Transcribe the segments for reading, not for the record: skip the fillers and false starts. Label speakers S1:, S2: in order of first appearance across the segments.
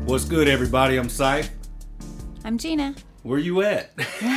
S1: What's good, everybody? I'm Scythe.
S2: I'm Gina.
S1: Where you at?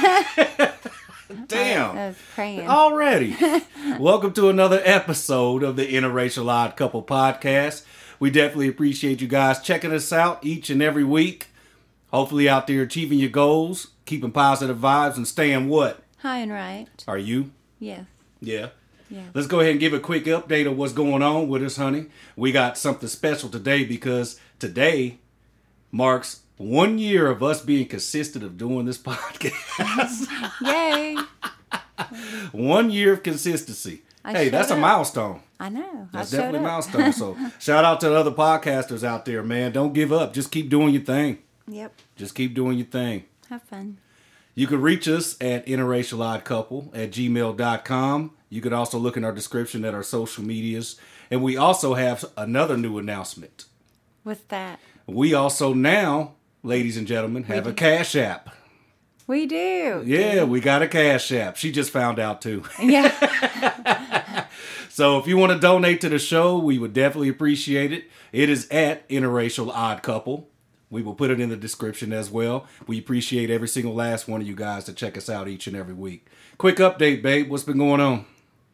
S1: Damn.
S2: I was praying.
S1: Already. Welcome to another episode of the Interracial Odd Couple Podcast. We definitely appreciate you guys checking us out each and every week. Hopefully out there achieving your goals, keeping positive vibes, and staying what?
S2: High and right.
S1: Are you?
S2: Yes.
S1: Yeah.
S2: Yeah.
S1: Let's go ahead and give a quick update of what's going on with us, honey. We got something special today because today marks 1 year of us being consistent of doing this podcast.
S2: Yay.
S1: 1 year of consistency. Hey, that's a milestone.
S2: I know.
S1: That's definitely a milestone. So shout out to the other podcasters out there, man. Don't give up. Just keep doing your thing.
S2: Yep.
S1: Just keep doing your thing.
S2: Have fun.
S1: You can reach us at interracialoddcouple@gmail.com. You could also look in our description at our social medias. And we also have another new announcement.
S2: What's that?
S1: We also now, ladies and gentlemen, have a Cash App.
S2: We do.
S1: Yeah, we got a Cash App. She just found out too.
S2: Yeah.
S1: So if you want to donate to the show, we would definitely appreciate it. It is at Interracial Odd Couple. We will put it in the description as well. We appreciate every single last one of you guys to check us out each and every week. Quick update, babe. What's been going on?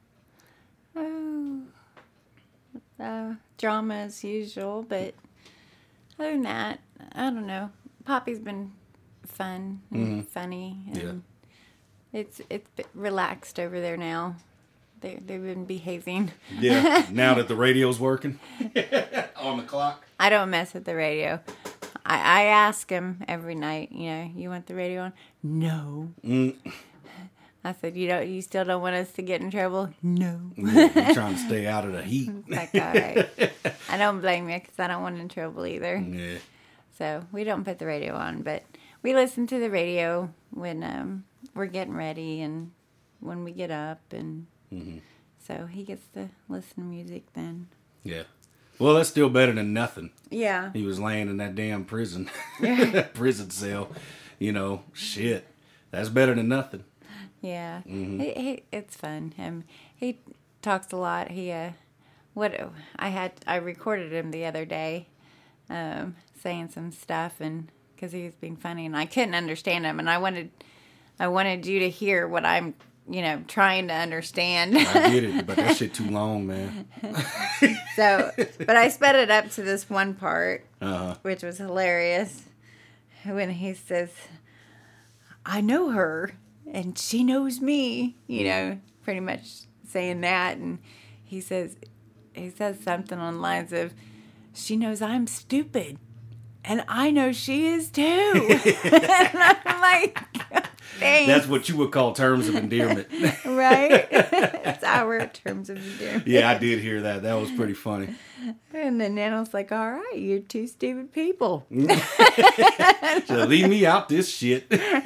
S2: Drama as usual, but other than that, I don't know. Poppy's been fun and funny, and it's been relaxed over there now. They've been behaving.
S1: Yeah, now that the radio's working on the clock.
S2: I don't mess with the radio. I ask him every night, you want the radio on? No. I said, you still don't want us to get in trouble? No.
S1: We're trying to stay out of the heat.
S2: Like, all right. I don't blame you because I don't want in trouble either.
S1: Yeah.
S2: So we don't put the radio on, but we listen to the radio when we're getting ready and when we get up. And so he gets to listen to music then.
S1: Yeah. Well, that's still better than nothing.
S2: Yeah.
S1: He was laying in that damn prison. Prison cell. Shit. That's better than nothing.
S2: Yeah. It's fun. He talks a lot. I recorded him the other day saying some stuff and because he was being funny and I couldn't understand him and I wanted you to hear what I'm trying to understand.
S1: I get it, but that shit too long, man.
S2: But I sped it up to this one part, which was hilarious, when he says, I know her, and she knows me, pretty much saying that, and he says something on the lines of, she knows I'm stupid, and I know she is too. And I'm like... Thanks.
S1: That's what you would call terms of endearment.
S2: Right? It's our terms of endearment.
S1: Yeah, I did hear that. That was pretty funny.
S2: And then Nano's like, all right, you're two stupid people.
S1: So leave me out this shit.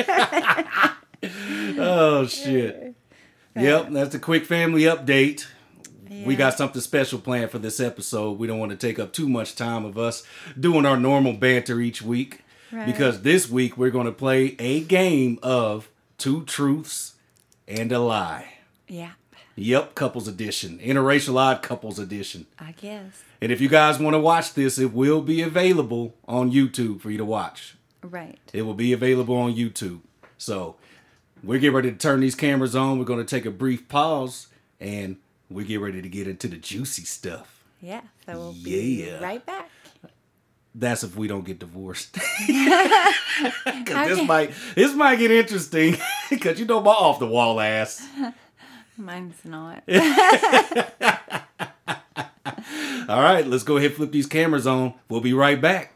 S1: Oh, shit. Yep, that's a quick family update. Yeah. We got something special planned for this episode. We don't want to take up too much time of us doing our normal banter each week. Right. Because this week we're going to play a game of Two Truths and a Lie.
S2: Yeah.
S1: Yep, Couples Edition. Interracial Odd Couples Edition.
S2: I guess.
S1: And if you guys want to watch this, it will be available on YouTube for you to watch.
S2: Right.
S1: It will be available on YouTube. So we're getting ready to turn these cameras on. We're going to take a brief pause and we get ready to get into the juicy stuff.
S2: Yeah. So we'll be right back.
S1: That's if we don't get divorced. Because this might get interesting. Because my off the wall ass.
S2: Mine's not.
S1: All right, let's go ahead and flip these cameras on. We'll be right back.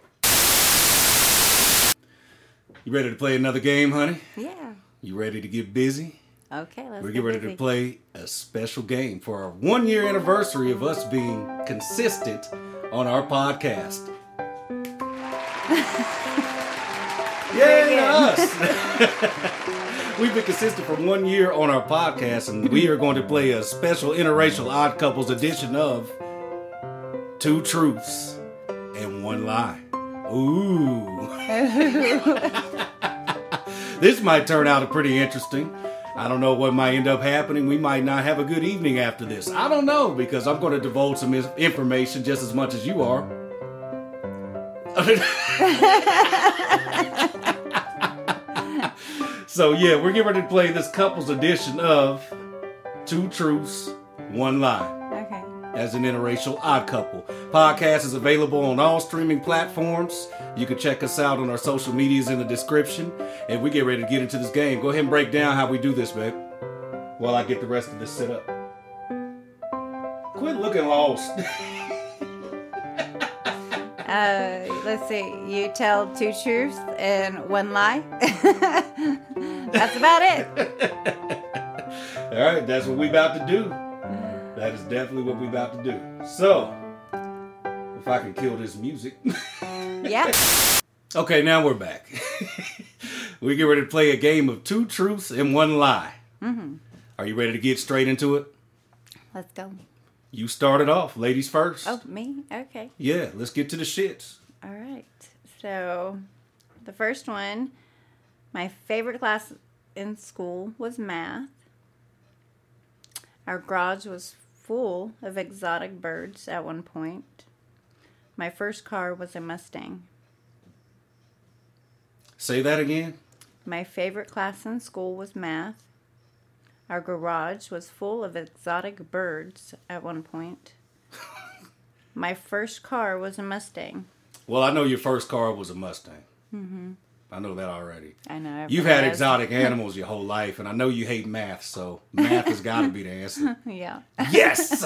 S1: You ready to play another game, honey?
S2: Yeah.
S1: You ready to get busy?
S2: Okay, let's
S1: We're getting ready to play a special game for our 1 year anniversary of us being consistent on our podcast. Yay, us! We've been consistent for 1 year on our podcast, and we are going to play a special Interracial Odd Couples edition of Two Truths and One Lie. Ooh. This might turn out pretty interesting. I don't know what might end up happening. We might not have a good evening after this. I don't know, because I'm going to divulge some information just as much as you are. So yeah, we're getting ready to play this couple's edition of Two Truths, One Lie.
S2: Okay.
S1: As an interracial odd couple. Podcast is available on all streaming platforms. You can check us out on our social medias in the description. And we get ready to get into this game. Go ahead and break down how we do this, babe, while I get the rest of this set up. Quit looking lost.
S2: Let's see. You tell two truths and one lie. That's about it.
S1: All right, that's what we about to do. That is definitely what we about to do. So, if I can kill this music.
S2: Yeah.
S1: Okay, now we're back. We get ready to play a game of two truths and one lie. Mm-hmm. Are you ready to get straight into it?
S2: Let's go.
S1: You started off. Ladies first.
S2: Oh, me? Okay.
S1: Yeah, let's get to the shits.
S2: All right. So, the first one, my favorite class in school was math. Our garage was full of exotic birds at one point. My first car was a Mustang.
S1: Say that again.
S2: My favorite class in school was math. Our garage was full of exotic birds at one point. My first car was a Mustang.
S1: Well, I know your first car was a Mustang. Mm-hmm. I know that already.
S2: I know.
S1: You've had exotic animals your whole life, and I know you hate math, so math has got to be the answer.
S2: Yeah.
S1: Yes!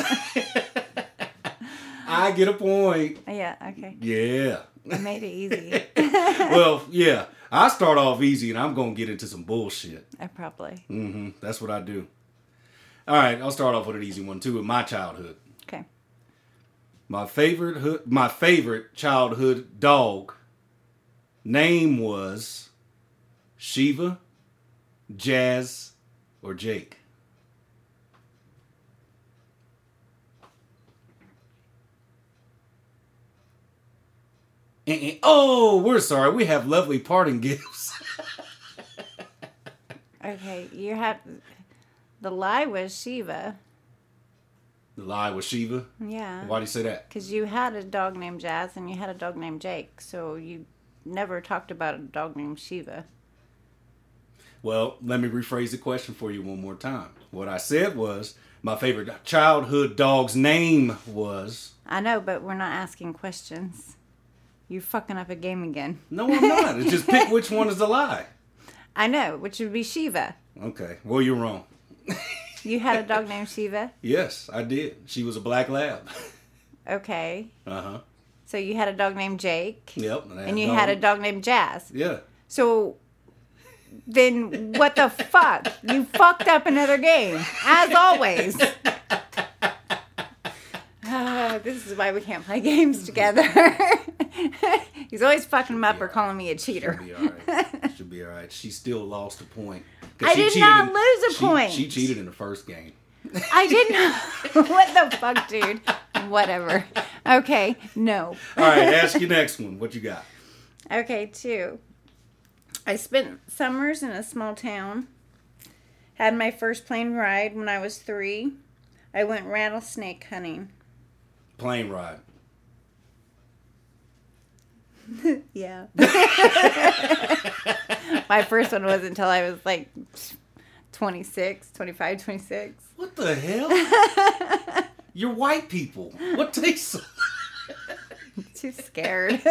S1: I get a point.
S2: Yeah, okay.
S1: Yeah.
S2: I made it easy.
S1: Well, yeah. I start off easy, and I'm going to get into some bullshit.
S2: Probably.
S1: Mm-hmm. That's what I do. All right, I'll start off with an easy one, too, with my childhood.
S2: Okay.
S1: My favorite childhood dog name was Shiva, Jazz, or Jake. Oh, we're sorry. We have lovely parting gifts.
S2: Okay, you have... The lie was Shiva.
S1: The lie was Shiva?
S2: Yeah.
S1: Why do you say that?
S2: Because you had a dog named Jazz and you had a dog named Jake, so you never talked about a dog named Shiva.
S1: Well, let me rephrase the question for you one more time. What I said was, my favorite childhood dog's name was...
S2: I know, but we're not asking questions. You're fucking up a game again.
S1: No, I'm not. It's just pick which one is the lie.
S2: I know, which would be Shiva.
S1: Okay. Well, you're wrong.
S2: You had a dog named Shiva?
S1: Yes, I did. She was a black lab.
S2: Okay.
S1: Uh-huh.
S2: So you had a dog named Jake?
S1: Yep.
S2: And you had a dog named Jazz?
S1: Yeah.
S2: So then what the fuck? You fucked up another game, as always. This is why we can't play games together. He's always fucking them up or calling me a cheater.
S1: Should be all right. Should be all right. She still lost a point.
S2: I did not lose a point.
S1: She cheated in the first game.
S2: I didn't. What the fuck, dude? Whatever. Okay, no.
S1: All right, ask your next one. What you got?
S2: Okay, 2. I spent summers in a small town. Had my first plane ride when I was 3. I went rattlesnake hunting.
S1: Plane ride.
S2: Yeah. My first one wasn't until I was like 26.
S1: What the hell? You're white people. What takes so...
S2: Too scared.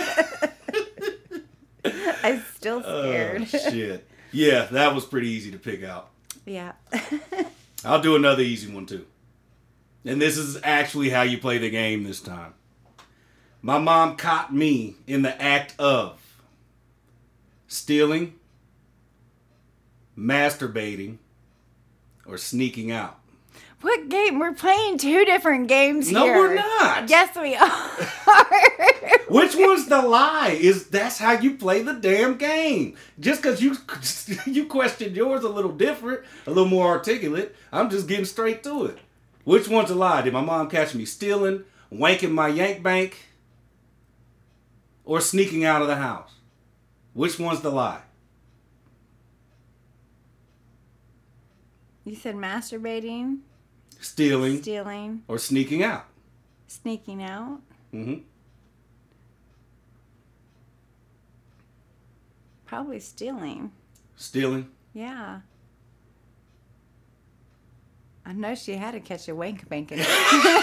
S2: I'm still scared.
S1: Oh, shit. Yeah, that was pretty easy to pick out.
S2: Yeah.
S1: I'll do another easy one, too. And this is actually how you play the game this time. My mom caught me in the act of stealing, masturbating, or sneaking out.
S2: What game? We're playing 2 different games here.
S1: No, we're not.
S2: Yes, we are.
S1: Which one's the lie? That's how you play the damn game. Just because you questioned yours a little different, a little more articulate, I'm just getting straight to it. Which one's a lie? Did my mom catch me stealing, wanking my yank bank, or sneaking out of the house? Which one's the lie?
S2: You said masturbating,
S1: stealing, or sneaking out.
S2: sneaking out.
S1: Mm-hmm.
S2: Probably stealing.
S1: Stealing?
S2: Yeah. I know she had to catch a wank banking. I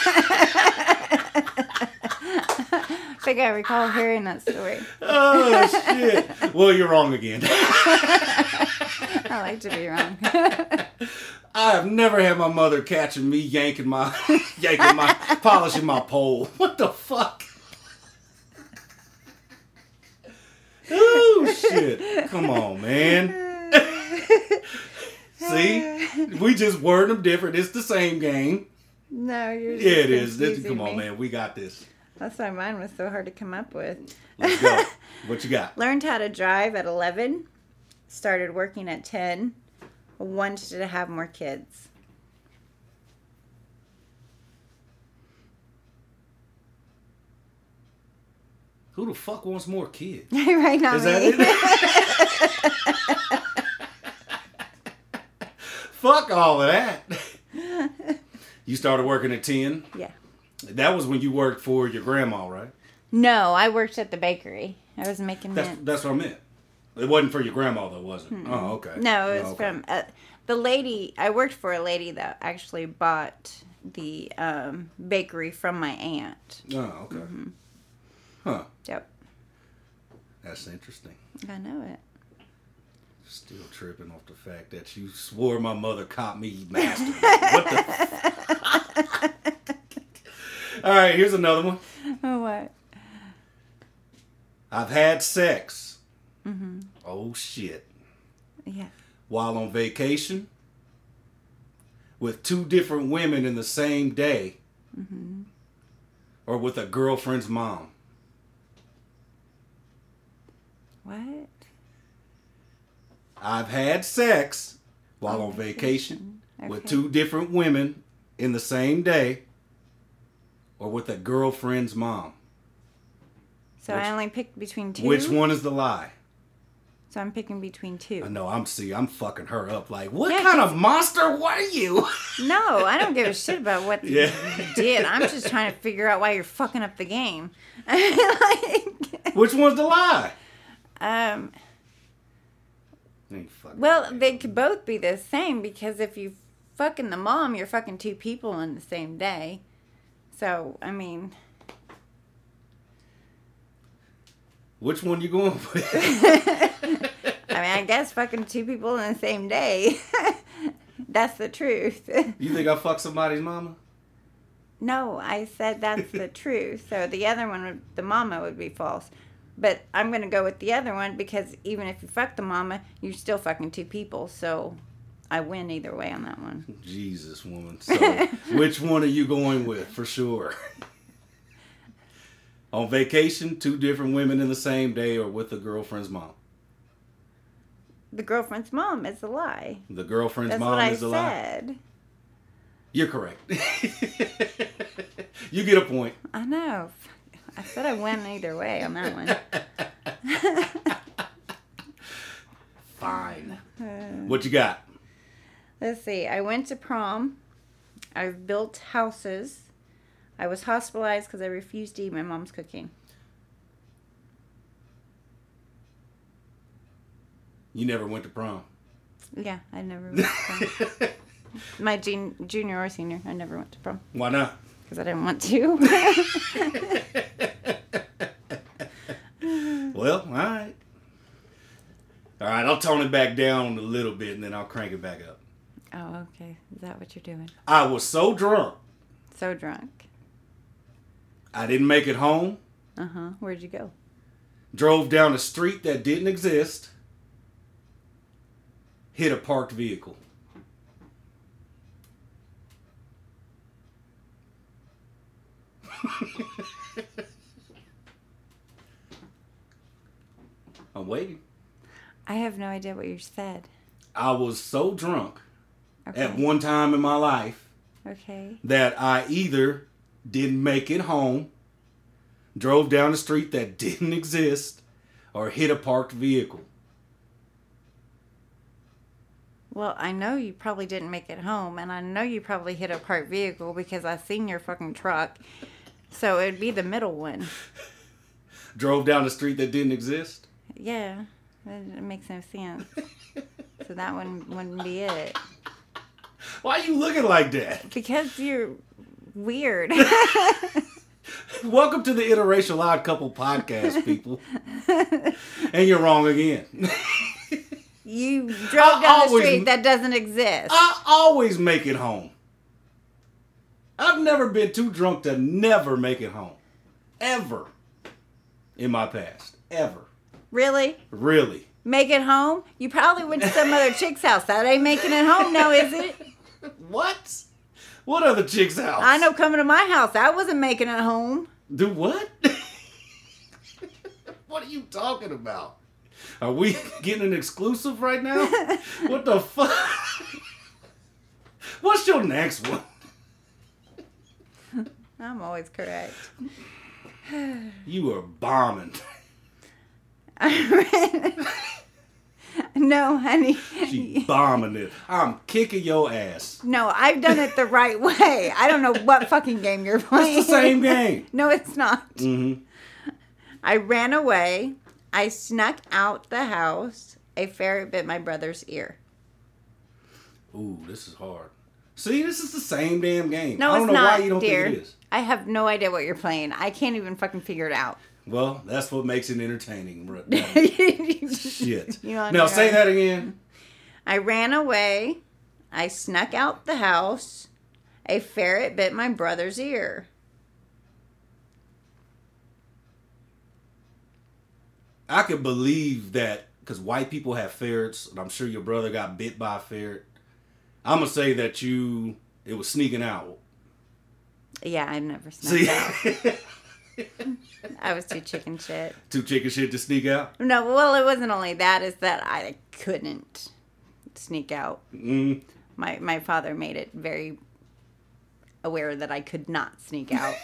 S2: think I recall hearing that story.
S1: Oh, shit. Well, you're wrong again.
S2: I like to be wrong.
S1: I have never had my mother catching me polishing my pole. What the fuck? Oh, shit. Come on, man. See? We just word them different. It's the same game.
S2: No, you're just
S1: it is. Come
S2: me.
S1: on, man. We got this.
S2: That's why mine was so hard to come up with.
S1: Let's go. What you got?
S2: Learned how to drive at 11. Started working at 10. Wanted to have more kids.
S1: Who the fuck wants more kids?
S2: Right now,
S1: is that it? Fuck all of that. You started working at 10?
S2: Yeah.
S1: That was when you worked for your grandma, right?
S2: No, I worked at the bakery. I was making mint.
S1: That's what I meant. It wasn't for your grandma, though, was it? Mm-hmm. Oh, okay.
S2: No, it was from the lady. I worked for a lady that actually bought the bakery from my aunt.
S1: Oh, okay.
S2: Mm-hmm.
S1: Huh.
S2: Yep.
S1: That's interesting.
S2: I know it.
S1: Still tripping off the fact that you swore my mother caught me masturbating. What the? All right, here's another one.
S2: Oh, what?
S1: I've had sex. Mm-hmm. Oh, shit.
S2: Yeah.
S1: While on vacation with 2 different women in the same day. Mm-hmm. Or with a girlfriend's mom.
S2: What?
S1: I've had sex while on vacation with 2 different women in the same day or with a girlfriend's mom.
S2: So I only picked between 2?
S1: Which one is the lie?
S2: So I'm picking between 2.
S1: I know, I'm fucking her up. Like, what kind of monster were you?
S2: No, I don't give a shit about what you did. I'm just trying to figure out why you're fucking up the game.
S1: Which one's the lie?
S2: Well, they could both be the same because if you fucking the mom, you're fucking 2 people in the same day. So, I mean...
S1: Which one you going with?
S2: I mean, I guess fucking 2 people in the same day. That's the truth.
S1: You think I fucked somebody's mama?
S2: No, I said that's the truth. So the other one, the mama, would be false. But I'm going to go with the other one because even if you fuck the mama, you're still fucking 2 people. So I win either way on that one.
S1: Jesus, woman. So which one are you going with for sure? On vacation, 2 different women in the same day or with a girlfriend's mom?
S2: The girlfriend's mom is a lie.
S1: The girlfriend's mom is a lie?
S2: That's what I said.
S1: You're correct. You get a point.
S2: I know. I said I win either way on that one.
S1: Fine. What you got?
S2: Let's see. I went to prom. I've built houses. I was hospitalized because I refused to eat my mom's cooking.
S1: You never went to prom?
S2: Yeah, I never went to prom. My junior or senior, I never went to prom.
S1: Why not?
S2: Because I didn't want to.
S1: Well, all right. All right, I'll tone it back down a little bit and then I'll crank it back up.
S2: Oh, okay. Is that what you're doing?
S1: I was so drunk.
S2: So drunk.
S1: I didn't make it home.
S2: Uh-huh. Where'd you go?
S1: Drove down a street that didn't exist. Hit a parked vehicle. I'm waiting.
S2: I have no idea what you said.
S1: I was so drunk at one time in my life that I either didn't make it home, drove down a street that didn't exist, or hit a parked vehicle.
S2: Well, I know you probably didn't make it home, and I know you probably hit a parked vehicle because I seen your fucking truck. So it'd be the middle one.
S1: Drove down a street that didn't exist?
S2: Yeah. It makes no sense. So that one wouldn't be it.
S1: Why are you looking like that?
S2: Because you're weird.
S1: Welcome to the Interracial Odd Couple podcast, people. And you're wrong again.
S2: You drove down the street that doesn't exist.
S1: I always make it home. I've never been too drunk to never make it home. Ever. In my past. Ever.
S2: Really?
S1: Really.
S2: Make it home? You probably went to some other chick's house. That ain't making it home now, is it?
S1: What? What other chick's house?
S2: I know coming to my house, I wasn't making it home.
S1: Do what? What are you talking about? Are we getting an exclusive right now? What the fuck? What's your next one?
S2: I'm always correct.
S1: You are bombing.
S2: No, honey.
S1: She bombing it. I'm kicking your ass.
S2: No, I've done it the right way. I don't know what fucking game you're playing.
S1: It's the same game.
S2: No, it's not.
S1: Mm-hmm.
S2: I ran away. I snuck out the house. A ferret bit my brother's ear.
S1: Ooh, this is hard. See, this is the same damn game.
S2: No,
S1: I don't
S2: it's
S1: know
S2: not,
S1: why you don't
S2: dear.
S1: think it is.
S2: I have no idea what you're playing. I can't even fucking figure it out.
S1: Well, that's what makes it entertaining. Shit. Now say that again.
S2: I ran away. I snuck out the house. A ferret bit my brother's ear.
S1: I could believe that because white people have ferrets, and I'm sure your brother got bit by a ferret. I'm going to say that it was sneaking out.
S2: Yeah, I never snuck out. I was too chicken shit.
S1: Too chicken shit to sneak out?
S2: No, well, it wasn't only that. It's that I couldn't sneak out.
S1: Mm.
S2: My father made it very aware that I could not sneak out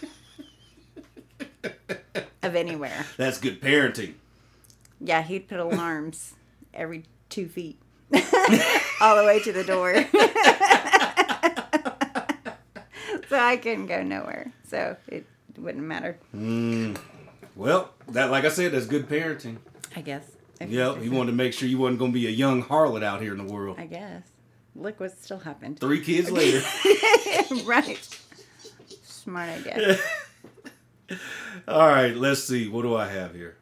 S2: of anywhere.
S1: That's good parenting.
S2: Yeah, he'd put alarms every 2 feet. All the way to the door. So I couldn't go nowhere. So it wouldn't matter.
S1: Well, that, like I said, that's good parenting.
S2: I guess.
S1: Yep, he wanted to make sure you wasn't going to be a young harlot out here in the world.
S2: I guess. Look what still happened.
S1: 3 kids later.
S2: Right. Smart idea.
S1: All right, let's see. What do I have here?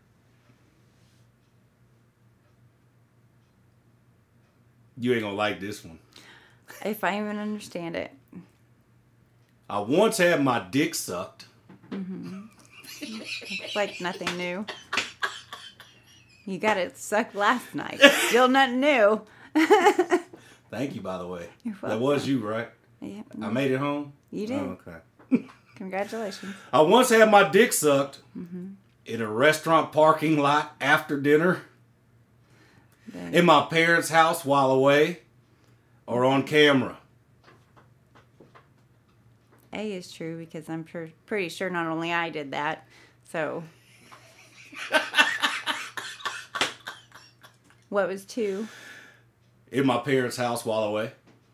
S1: You ain't going to like this one.
S2: If I even understand it.
S1: I once had my dick sucked.
S2: Mm-hmm. It's like nothing new. You got it sucked last night. Still nothing new.
S1: Thank you, by the way.
S2: You're welcome.
S1: That was you, right?
S2: Yeah.
S1: I made it home?
S2: You did.
S1: Oh, okay.
S2: Congratulations.
S1: I once had my dick sucked in a restaurant parking lot after dinner, in my parents' house while away, or on camera.
S2: A is true because I'm pretty sure not only I did that. So. What was 2?
S1: In my parents' house while away.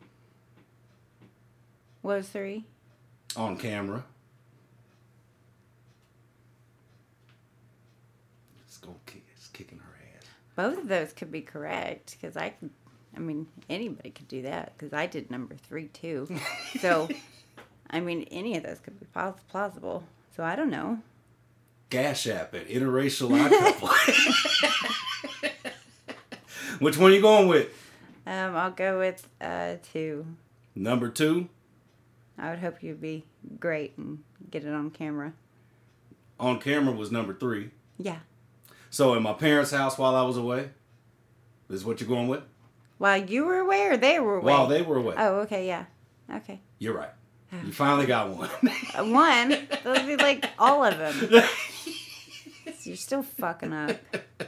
S2: What was 3?
S1: On camera. It's kicking her ass.
S2: Both of those could be correct because I mean, anybody could do that because I did number 3 too. So, I mean, any of those could be plausible. So I don't know.
S1: Gash App at Interracial Odd Couple. Which one are you going with?
S2: I'll go with 2.
S1: Number 2.
S2: I would hope you'd be great and get it on camera.
S1: On camera was number 3.
S2: Yeah.
S1: So in my parents' house while I was away? Is what you're going with?
S2: While you were away or they were away?
S1: While they were away.
S2: Oh, okay, yeah. Okay.
S1: You're right. You finally got one.
S2: One? Those would be like all of them. You're still fucking up.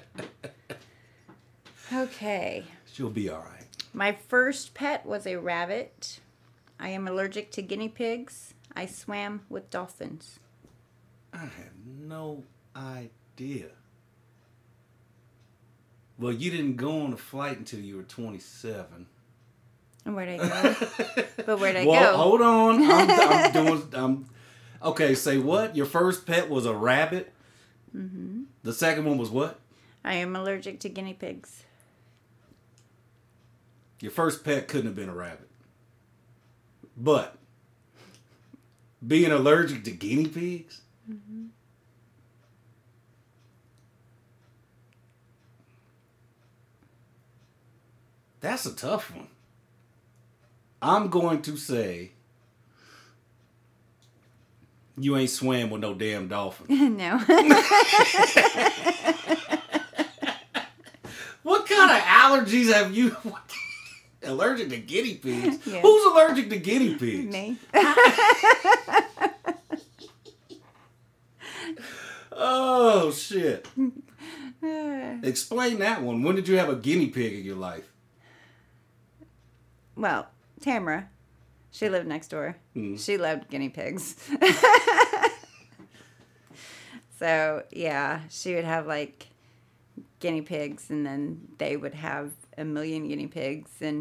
S2: Okay.
S1: She'll be all right.
S2: My first pet was a rabbit. I am allergic to guinea pigs. I swam with dolphins.
S1: I have no idea. Well, you didn't go on a flight until you were 27.
S2: And where'd I go? But where'd I
S1: well,
S2: go?
S1: Hold on. Okay, say what? Your first pet was a rabbit?
S2: Mm-hmm.
S1: The second one was what?
S2: I am allergic to guinea pigs.
S1: Your first pet couldn't have been a rabbit. But being allergic to guinea pigs? Mm-hmm. That's a tough one. I'm going to say you ain't swam with no damn dolphin.
S2: No.
S1: What kind of allergies have you? Allergic to guinea pigs?
S2: Yeah.
S1: Who's allergic to guinea pigs?
S2: Me.
S1: Oh, shit. Explain that one. When did you have a guinea pig in your life?
S2: Well, Tamara, she lived next door. She loved guinea pigs. So, yeah, she would have like guinea pigs, and then they would have a million guinea pigs, and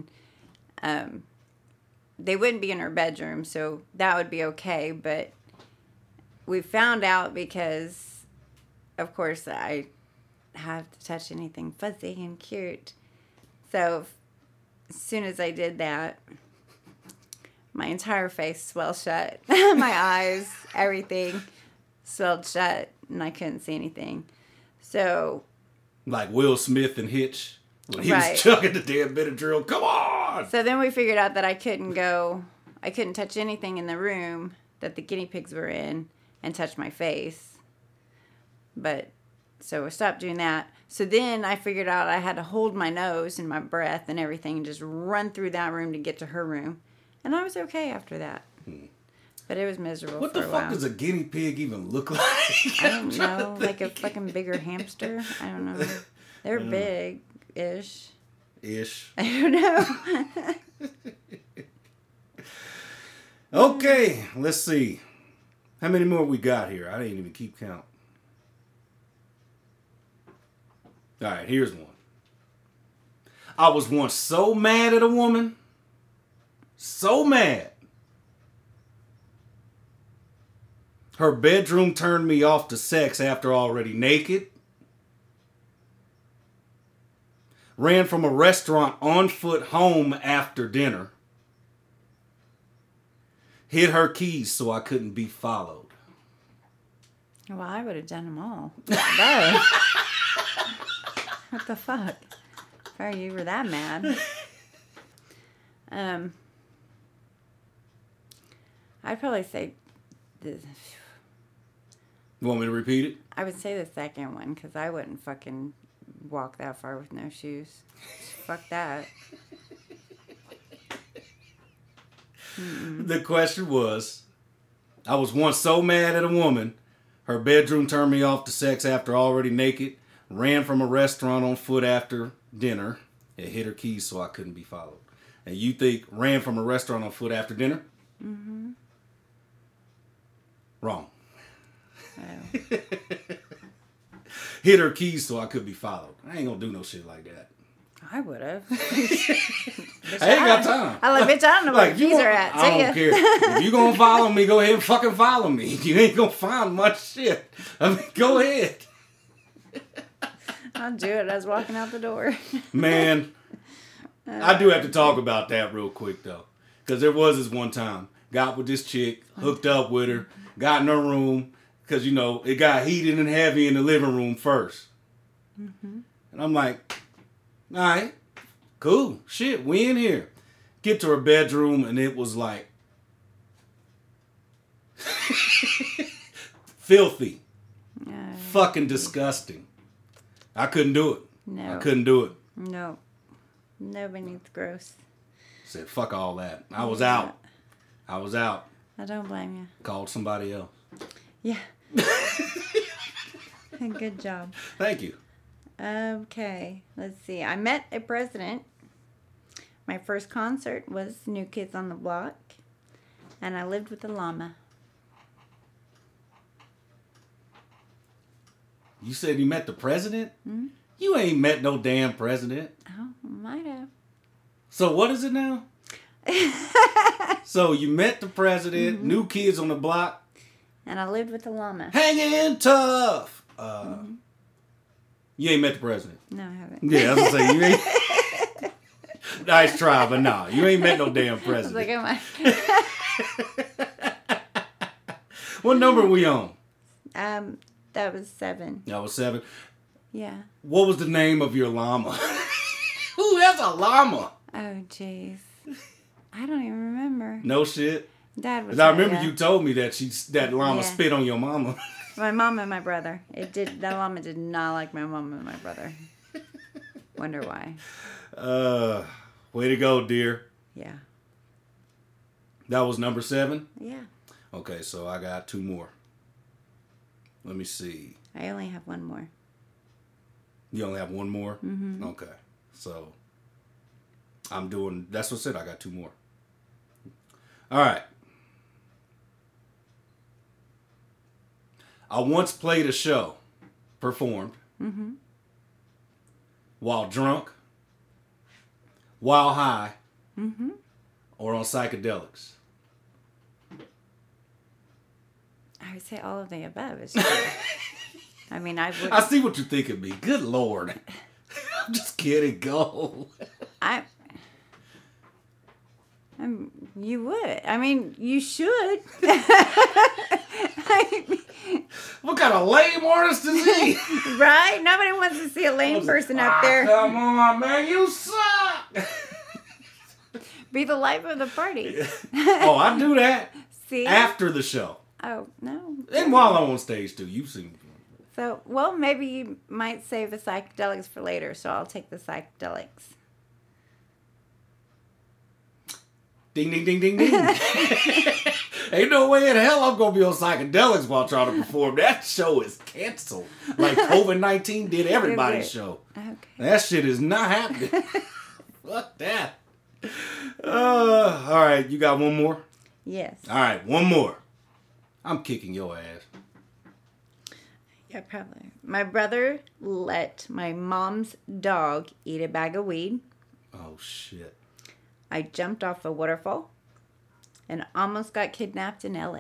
S2: they wouldn't be in her bedroom, so that would be okay. But we found out because, of course, I have to touch anything fuzzy and cute. So as soon as I did that, my entire face swelled shut. My eyes, everything swelled shut, and I couldn't see anything. So,
S1: like Will Smith and Hitch, when he
S2: right.
S1: was chugging the damn Benadryl. Come on!
S2: So then we figured out that I couldn't touch anything in the room that the guinea pigs were in and touch my face. But, so we stopped doing that. So then I figured out I had to hold my nose and my breath and everything and just run through that room to get to her room. And I was okay after that. But it was miserable
S1: what
S2: for a while.
S1: What the fuck does a guinea pig even look like?
S2: I don't know. Like a fucking bigger hamster? I don't know. They're big-ish.
S1: Ish.
S2: I don't know.
S1: Okay, let's see. How many more we got here? I didn't even keep count. All right, here's one. I was once so mad at a woman. So mad. Her bedroom turned me off to sex after already naked. Ran from a restaurant on foot home after dinner. Hid her keys so I couldn't be followed.
S2: Well, I would have done them all. No. What the fuck? Or you were that mad. I'd probably say this.
S1: You want me to repeat it?
S2: I would say the second one, because I wouldn't fucking walk that far with no shoes. Fuck that.
S1: The question was, I was once so mad at a woman, her bedroom turned me off to sex after already naked, ran from a restaurant on foot after dinner, and hid her keys so I couldn't be followed. And you think ran from a restaurant on foot after dinner? Mm-hmm. Wrong.
S2: Oh.
S1: Hid her keys so I could be followed. I ain't gonna do no shit like that.
S2: I would have.
S1: I ain't got time.
S2: I like, bitch, I don't know where the keys are at.
S1: I don't care. If you gonna follow me, go ahead and fucking follow me. You ain't gonna find much shit. I mean, go ahead.
S2: I'll do it. I was walking out the door.
S1: Man, I do have to talk about that real quick, though. Because there was this one time. Got with this chick, hooked up with her, got in her room. Because, you know, it got heated and heavy in the living room first. Mm-hmm. And I'm like, all right, cool. Shit, we in here. Get to her bedroom, and it was like filthy. Fucking disgusting. I couldn't do it.
S2: No.
S1: I couldn't do it.
S2: No. Nobody needs gross.
S1: Said, fuck all that. I was out. I was out.
S2: I don't blame you.
S1: Called somebody else.
S2: Yeah. Good job.
S1: Thank you.
S2: Okay. Let's see. I met a president. My first concert was New Kids on the Block. And I lived with a llama.
S1: You said you met the president?
S2: Mm-hmm.
S1: You ain't met no damn president.
S2: Oh, might have.
S1: So what is it now? So you met the president, New Kids on the Block.
S2: And I lived with a llama.
S1: Hanging tough. You ain't met the president.
S2: No, I haven't.
S1: Yeah, I was gonna say you ain't. Nice try, but nah, you ain't met no damn president.
S2: Look at my.
S1: What number are we on?
S2: That was 7.
S1: That was 7.
S2: Yeah.
S1: What was the name of your llama? Who has a llama?
S2: Oh, jeez. I don't even remember.
S1: No shit.
S2: Dad was.
S1: Because I remember you told me that that llama
S2: Yeah.
S1: spit on your mama.
S2: My mom and my brother. That llama did not like my mom and my brother. Wonder why.
S1: Way to go, dear.
S2: Yeah.
S1: That was number 7?
S2: Yeah.
S1: Okay, so I got 2 more. Let me see.
S2: I only have 1 more.
S1: You only have 1 more?
S2: Mm-hmm.
S1: Okay. So that's what I said. I got 2 more. All right. I once played a show, performed, while drunk, while high, or on psychedelics.
S2: I would say all of the above. Is true. I mean, I would.
S1: I see what you think of me. Good Lord. I'm just kidding. Go.
S2: You would. I mean, you should.
S1: What kind of lame artist is he?
S2: Right? Nobody wants to see a lame person up there.
S1: Come on, man. You suck.
S2: Be the life of the party.
S1: Oh, I do that.
S2: See?
S1: After the show.
S2: Oh, no.
S1: And while I'm on stage, too. You've seen me.
S2: So, well, maybe you might save the psychedelics for later, so I'll take the psychedelics.
S1: Ding, ding, ding, ding, ding. Ain't no way in hell I'm going to be on psychedelics while trying to perform. That show is canceled. Like COVID-19 did everybody's show.
S2: Okay.
S1: That shit is not happening. Fuck that. All right, you got 1 more?
S2: Yes.
S1: All right, 1 more. I'm kicking your ass.
S2: Yeah, probably. My brother let my mom's dog eat a bag of weed.
S1: Oh, shit.
S2: I jumped off a waterfall and almost got kidnapped in LA.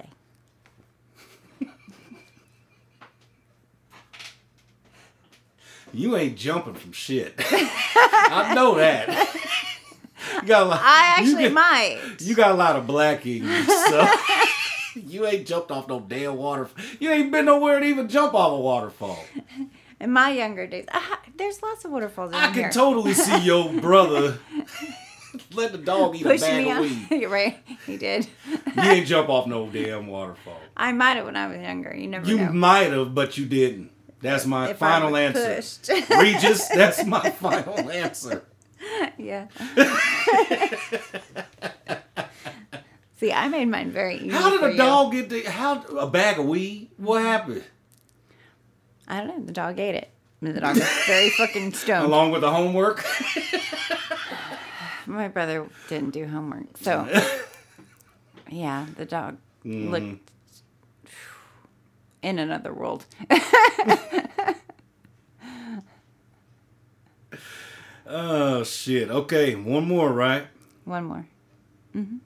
S1: You ain't jumping from shit. I know that. You got a lot,
S2: I actually might.
S1: You got a lot of black in you, so you ain't jumped off no damn waterfall. You ain't been nowhere to even jump off a waterfall.
S2: In my younger days, there's lots of waterfalls in
S1: I
S2: here.
S1: can totally see your brother let the dog eat a bag of weed.
S2: You're right. He did.
S1: You ain't jump off no damn waterfall.
S2: I might have when I was younger. You never
S1: You
S2: know.
S1: might have, but you didn't. That's my
S2: If I
S1: final
S2: was
S1: answer.
S2: pushed.
S1: Regis, that's my final answer.
S2: Yeah. See, I made mine very easy.
S1: How
S2: for
S1: did a
S2: you.
S1: dog get a bag of weed? What happened?
S2: I don't know. The dog ate it. The dog was very fucking stoned.
S1: Along with the homework?
S2: My brother didn't do homework, so yeah, the dog looked in another world.
S1: Oh, shit. Okay, 1 more, right?
S2: 1 more. Mm-hmm.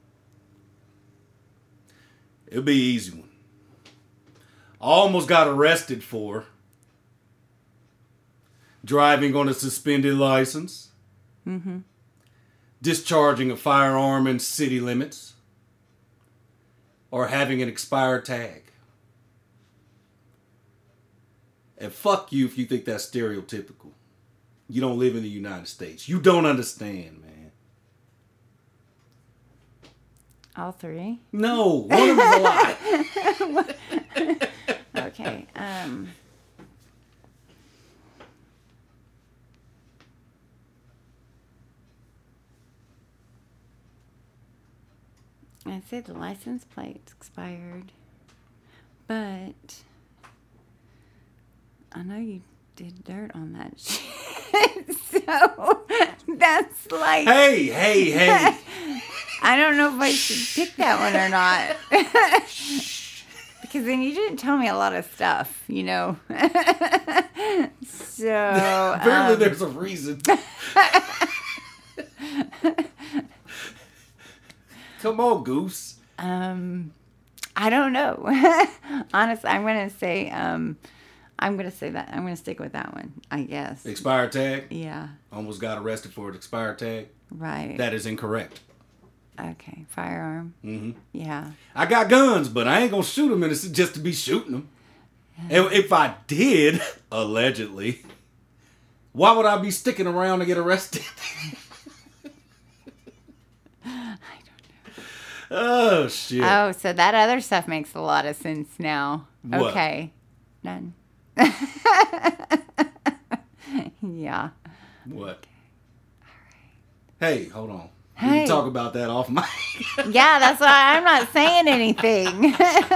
S1: It'll be an easy one. Almost got arrested for driving on a suspended license, discharging a firearm in city limits, or having an expired tag. And fuck you if you think that's stereotypical. You don't live in the United States. You don't understand, man.
S2: All 3?
S1: No, one of them's a lie.
S2: Okay. I said the license plate's expired, but I know you did dirt on that shit, so that's like...
S1: Hey.
S2: I don't know if I should pick that one or not. Because then you didn't tell me a lot of stuff, you know. So...
S1: Apparently there's a reason. Come on, Goose.
S2: I don't know. Honestly, I'm going to say I'm going to say that. I'm going to stick with that one, I guess.
S1: Expired tag?
S2: Yeah.
S1: Almost got arrested for an expired tag?
S2: Right.
S1: That is incorrect.
S2: Okay. Firearm.
S1: Mm-hmm.
S2: Yeah.
S1: I got guns, but I ain't going to shoot them just to be shooting them. And if I did, allegedly, why would I be sticking around to get arrested?
S2: I don't know.
S1: Oh, shit.
S2: Oh, so that other stuff makes a lot of sense now.
S1: What?
S2: Okay. None. Yeah.
S1: What? Hey, hold on. We
S2: Hey.
S1: can talk about that off mic.
S2: Yeah, that's why I'm not saying anything.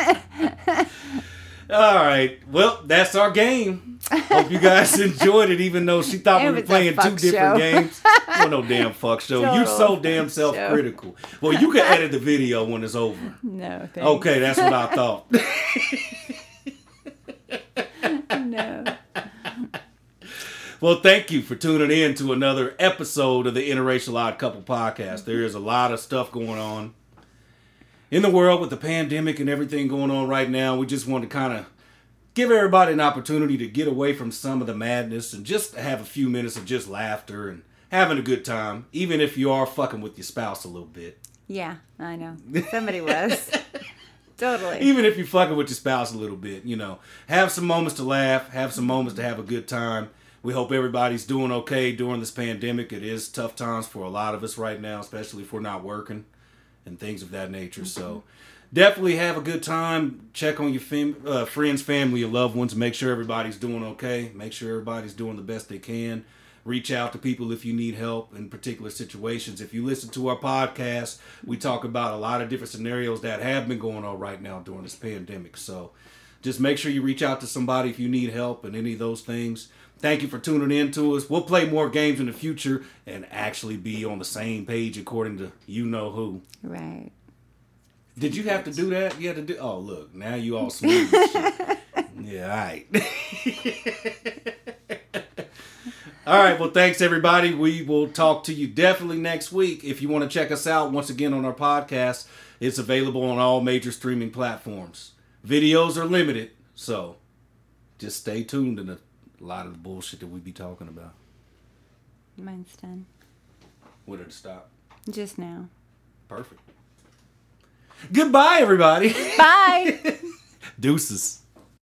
S1: All right. Well, that's our game. Hope you guys enjoyed it, even though she thought we
S2: It
S1: were
S2: was a
S1: playing two
S2: fuck
S1: different
S2: show.
S1: games. Well, no damn fuck show. You
S2: Total
S1: so damn
S2: fuck show.
S1: self-critical. Well, you can edit the video when it's over.
S2: No, thanks.
S1: Okay, that's what I thought.
S2: No.
S1: Well, thank you for tuning in to another episode of the Interracial Odd Couple Podcast. There is a lot of stuff going on in the world with the pandemic and everything going on right now. We just want to kind of give everybody an opportunity to get away from some of the madness and just have a few minutes of just laughter and having a good time, even if you are fucking with your spouse a little bit.
S2: Yeah, I know. Somebody was. Totally.
S1: Even if you're fucking with your spouse a little bit, you know, have some moments to laugh, have some moments to have a good time. We hope everybody's doing okay during this pandemic. It is tough times for a lot of us right now, especially if we're not working and things of that nature. So definitely have a good time. Check on your friends, family, your loved ones. Make sure everybody's doing okay. Make sure everybody's doing the best they can. Reach out to people if you need help in particular situations. If you listen to our podcast, we talk about a lot of different scenarios that have been going on right now during this pandemic. So just make sure you reach out to somebody if you need help and any of those things. Thank you for tuning in to us. We'll play more games in the future and actually be on the same page according to you know who.
S2: Right.
S1: Did you have to do that? You had to do. Oh, look, now you all smooth and shit. Yeah, all right. All right, well, thanks, everybody. We will talk to you definitely next week. If you want to check us out, once again, on our podcast, it's available on all major streaming platforms. Videos are limited, so just stay tuned to a lot of the bullshit that we be talking about.
S2: Mine's done.
S1: Where did it stop?
S2: Just now.
S1: Perfect. Goodbye, everybody.
S2: Bye.
S1: Deuces.